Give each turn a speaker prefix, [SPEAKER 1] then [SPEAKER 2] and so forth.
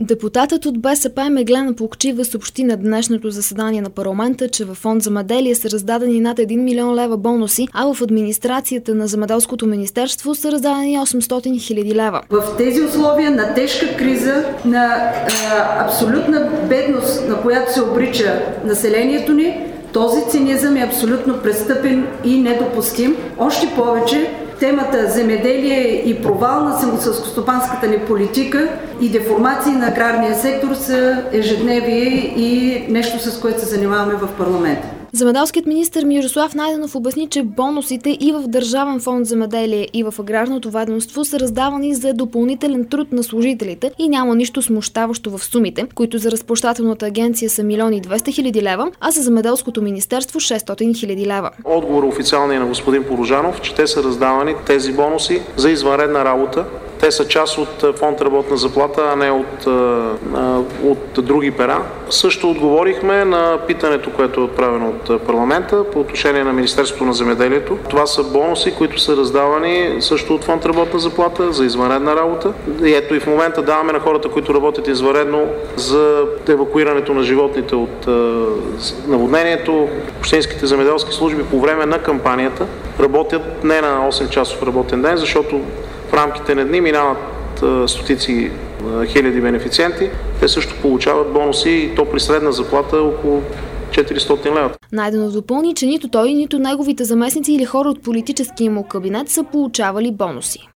[SPEAKER 1] Депутатът от БСП Меглена Плугчиева съобщи на днешното заседание на парламента, че във фонд „Земеделие“ са раздадени над 1 милион лева бонуси, а в администрацията на Земеделското министерство са раздадени 800 хиляди лева.
[SPEAKER 2] В тези условия на тежка криза, на абсолютна бедност, на която се обрича населението ни, този цинизъм е абсолютно престъпен и недопустим. Още повече, темата земеделие и провал на селскостопанската ни политика и деформации на аграрния сектор са ежедневие и нещо, с което се занимаваме в парламента.
[SPEAKER 1] Земеделският министър Мирослав Найденов обясни, че бонусите и в Държавен фонд „Земеделие“ и в Аграрното ведомство са раздавани за допълнителен труд на служителите и няма нищо смущаващо в сумите, които за разплащателната агенция са 1 200 хиляди лева, а за Земеделското министерство 600 хиляди лева.
[SPEAKER 3] Отговор официалния на господин Порожанов, че те са раздавани тези бонуси за извънредна работа. Те са част от фонд работна заплата, а не от други пера. Също отговорихме на питането, което е отправено от парламента по отношение на Министерството на земеделието. Това са бонуси, които са раздавани също от фонд работна заплата за извънредна работа. И ето и в момента даваме на хората, които работят извънредно за евакуирането на животните от наводнението. Общинските земеделски служби по време на кампанията работят не на 8-часов работен ден, защото в рамките на дни минават стотици хиляди бенефициенти. Те също получават бонуси и то при средна заплата около 400 лева.
[SPEAKER 1] Найденов допълни, че нито той, нито неговите заместници или хора от политическия му кабинет са получавали бонуси.